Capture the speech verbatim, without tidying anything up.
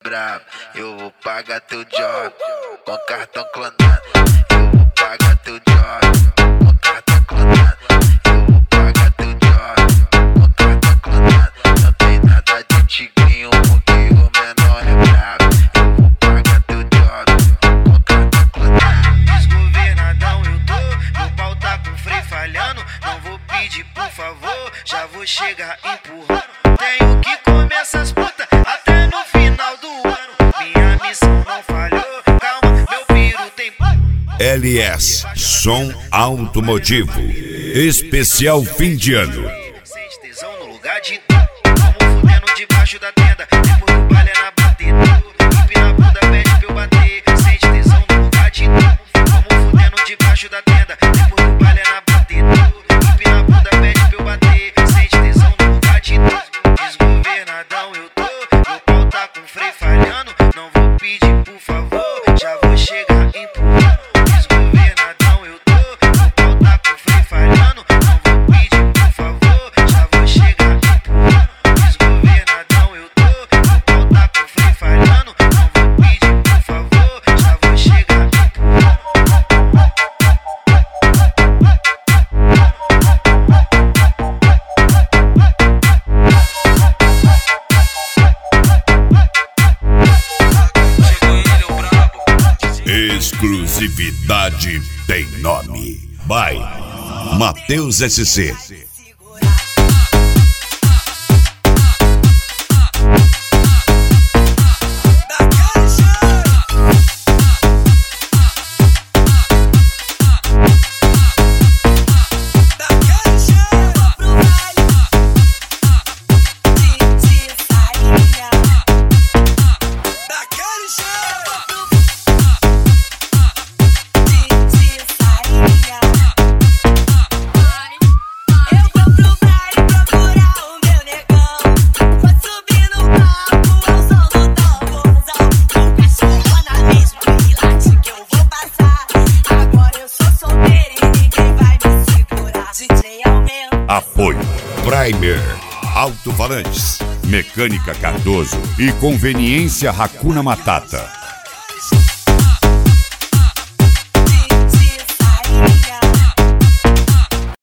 brabo, eu vou pagar teu job com cartão clonado. Eu vou pagar teu job com cartão clonado. Eu vou pagar teu job com cartão clonado. Não tem nada de tigrinho porque o menor é brabo. Eu vou pagar teu job com cartão clonado. Desgovernadão eu tô, meu pau tá com freio falhando. Não vou pedir por favor, já vou chegar empurrando. Tenho que comer essas putas até no final do ano. Minha missão não falhou, calma, meu piro tem. L S Som Automotivo especial fim de ano. Sente tesão no lugar de vamos fudendo debaixo da tenda. Depois do baile é na batida. Empina a bunda, pede pra eu bater. Sente tesão no lugar de vamos fudendo debaixo da tenda. Depois do baile é na batida. Empina a bunda, pede pra eu bater. Sente tesão no lugar de desgovernadão eu tô, meu pau tá com freio falhando. Não vou pedir por favor, já vou chegar empurrando. Desgovernadão eu tô, meu pau tá com freio falhando. Não vou pedir por favor, já vou chegar empurrando. Desgovernadão eu tô, meu pau tá com freio falhando. Não vou pedir por favor, já vou chegar empurrando. Exclusividade tem nome. By Matheus S C. Apoio Primer Alto-Falantes, Mecânica Cardoso e Conveniência Hakuna Matata.